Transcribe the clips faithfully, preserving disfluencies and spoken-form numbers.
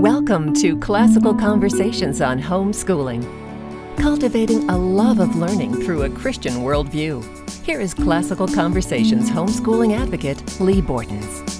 Welcome to Classical Conversations on Homeschooling, cultivating a love of learning through a Christian worldview. Here is Classical Conversations homeschooling advocate, Lee Bortons.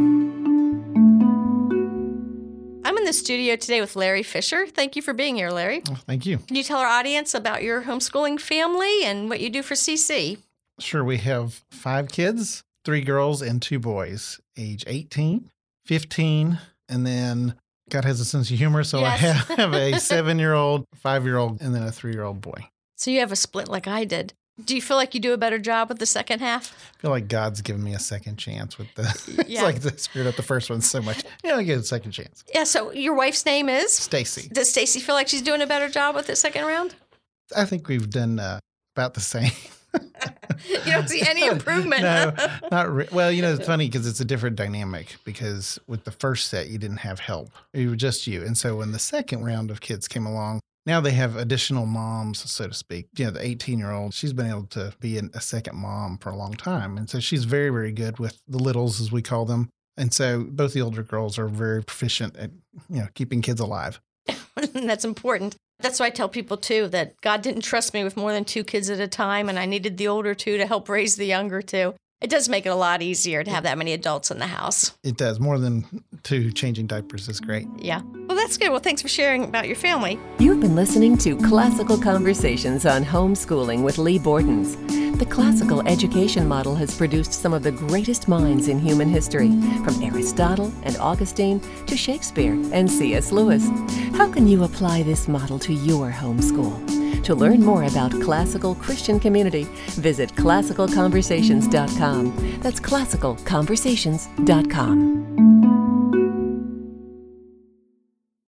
I'm in the studio today with Larry Fisher. Thank you for being here, Larry. Oh, thank you. Can you tell our audience about your homeschooling family and what you do for C C? Sure. We have five kids, three girls and two boys, age eighteen, fifteen, and then God has a sense of humor, so Yes. I have a seven-year-old, five-year-old, and then a three-year-old boy. So you have a split like I did. Do you feel like you do a better job with the second half? I feel like God's given me a second chance with the, Yeah. it's like the spirit of the first one so much. Yeah, I get a second chance. Yeah, so your wife's name is? Stacy. Does Stacy feel like she's doing a better job with the second round? I think we've done uh, about the same. You don't see any improvement. No, not re- well. You know, it's funny because it's a different dynamic. Because with the first set, you didn't have help; it was just you. And so when the second round of kids came along, now they have additional moms, so to speak. You know, the eighteen-year-old, she's been able to be an, a second mom for a long time, and so she's very, very good with the littles, as we call them. And so both the older girls are very proficient at you know keeping kids alive. That's important. That's why I tell people, too, that God didn't trust me with more than two kids at a time, and I needed the older two to help raise the younger two. It does make it a lot easier to have that many adults in the house. It does. More than two changing diapers is great. Yeah. Well, that's good. Well, thanks for sharing about your family. You've been listening to Classical Conversations on Homeschooling with Lee Bortons. The classical education model has produced some of the greatest minds in human history, from Aristotle and Augustine to Shakespeare and C S Lewis. How can you apply this model to your homeschool? To learn more about classical Christian community, visit classical conversations dot com. That's classical conversations dot com.